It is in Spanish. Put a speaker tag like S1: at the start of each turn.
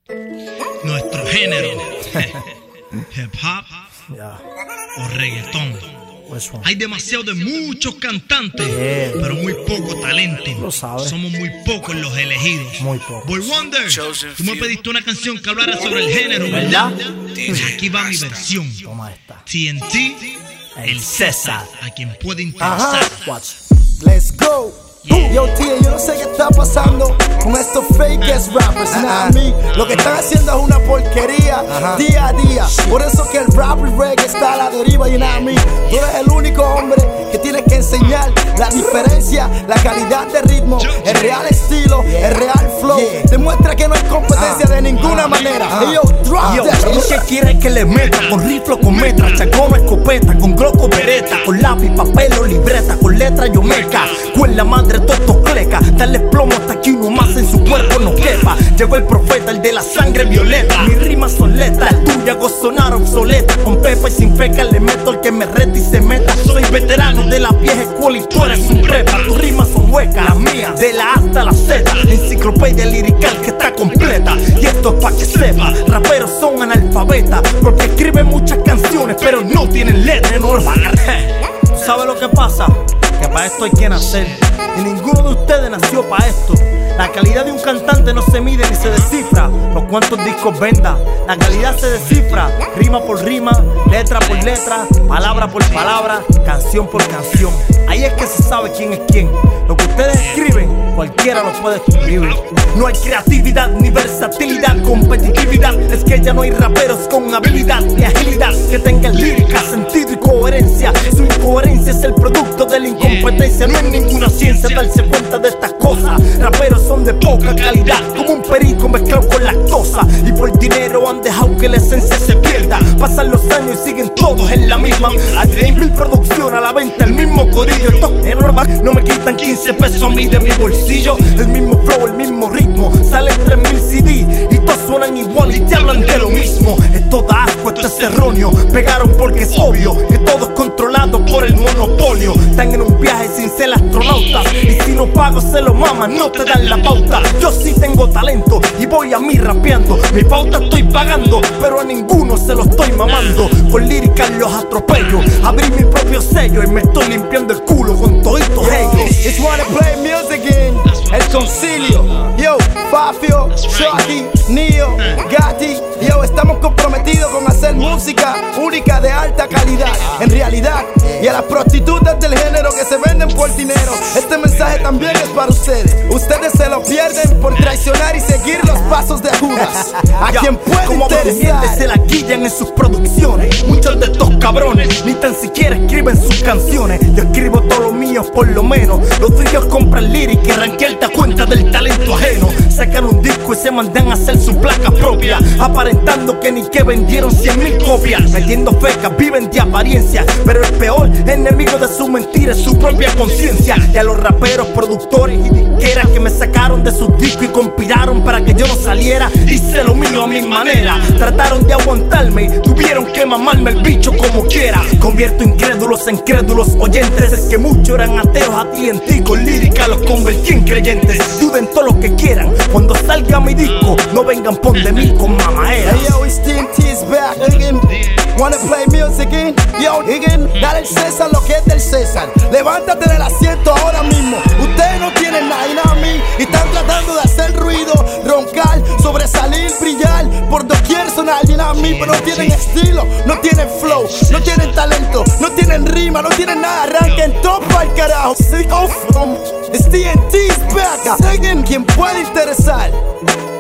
S1: nuestro género, hip hop o reggaetón. Hay demasiado de muchos cantantes, pero muy poco talento.
S2: Lo sabes.
S1: Somos muy pocos los elegidos.
S2: Muy pocos.
S1: Boy Wonder, tú me pediste una canción que hablara sobre el género, ¿verdad? Pues aquí va mi versión.
S2: Toma esta.
S1: TNT, el César, a quien puede interesar.
S2: Ajá. Watch. Let's go. Yo, tío, yo no sé qué está pasando con estos fake ass rappers. A mí, lo que están haciendo es una porquería día a día. Por eso que el rap y reggae está a la deriva. Y a mí, tú eres el único hombre que tiene que enseñar la diferencia, la calidad de ritmo, el real estilo, el real flow. Demuestra que no hay competencia de ninguna manera. Yo, drop that.
S3: Lo que quiere que le meta con rifle o con metra, chacón o escopeta, con glock o bereta, con lápiz, papel o libreta, con letra yo meca, con la madre todo cleca, darle plomo hasta que uno más en su cuerpo no quepa. Llegó el profeta, el de la sangre violeta. Mis rimas son letras, el tuya hago sonar obsoleta. Con pepa y sin feca le meto al que me reta y se meta. Soy veterano de la vieja escuela y tú eres un prepa. Tus rimas son huecas, las mías, de la A hasta la Z. Enciclopedia lirical que está completa. Y esto es pa' que sepa, raperos son analfabetas, porque escriben muchas canciones pero no tienen letra, no lo van a ¿Sabe lo que pasa? Que para esto hay que nacer. Y ninguno de ustedes nació para esto. La calidad de un cantante no se mide ni se descifra por cuántos discos venda. La calidad se descifra rima por rima, letra por letra, palabra por palabra, canción por canción. Ahí es que se sabe quién es quién. Lo que ustedes escriben, cualquiera lo puede escribir. No hay creatividad ni versatilidad, competitividad. Es que ya no hay raperos con habilidad ni agilidad que tengan lírica, sentido y coherencia. Su incoherencia es el producto de la incompetencia. No hay ninguna ciencia darse cuenta de estas cosas. Raperos son de poca calidad, como un perico mezclado con lactosa. Y por dinero han dejado que la esencia se pierda. Pasan los años y siguen todos en la misma. A 3.000 producción a la venta, el mismo corillo. Esto es normal, no me quitan 15 pesos a mí de mi bolsillo. El mismo flow, el mismo ritmo, salen 3.000 CD y todos suenan igual y te hablan de lo mismo. Esto da asco, esto es erróneo. Pegaron porque es obvio que todo es controlado por el monopolio. Están en un viaje sin ser astronautas, y si no pago se lo maman, no te dan la pauta. Yo sí tengo talento y voy a mí rapeando. Mi pauta estoy pagando, pero a ninguno se lo estoy mamando. Con líricas los atropello, abrí mi propio sello y me estoy limpiando el culo con toditos ellos.
S2: It's wanna play music in El Concilio. Yo, Fafio, Shorty, Neo, Gatti. Yo, estamos comprometidos con hacer música única de alta calidad. En realidad, y a las prostitutas del género que se venden por dinero, este mensaje también es para ustedes. Ustedes se lo pierden por traicionar y seguir los pasos de Judas. A quien puede
S3: como
S2: interesar,
S3: se la guillan en sus producciones. Muchos de estos cabrones ni tan siquiera escriben sus canciones. Yo escribo todo lo mío por lo menos. Los tuyos compran lyric y ranquear te cuenta del talento ajeno. Sacan un disco y se mandan a hacer su placa propia, aparentando que ni que vendieron 100.000 copias. Metiendo fecas, viven de apariencia, pero el peor enemigo de su mentira es su propia conciencia. Y a los raperos, productores y disqueras que me sacaron de sus discos y conspiraron para que yo no saliera, hice lo mío a mi manera. Trataron de aguantarme y tuvieron que mamarme el bicho como quiera. Convierto incrédulos en crédulos oyentes. Es que muchos eran ateos, a ti en ti con lírica los convertí en creyentes. Duden todo lo que quieran, cuando salga mi disco no vengan pon de mí con mamaera.
S2: Hey yo, it's TNT's back again. Wanna play music in? Yo, again, dale al César lo que es del César. Levántate del asiento ahora mismo. Ustedes no tienen nada, y nada a mí, y están tratando de hacer ruido, roncar, sobresalir, brillar, por doquier sonar, y nada a mí, pero no tienen estilo, no tienen flow, no tienen talento, no tienen rima, no tienen nada. Arranquen todo pa'l carajo. It's TNT's back. Again, quien puede interesar.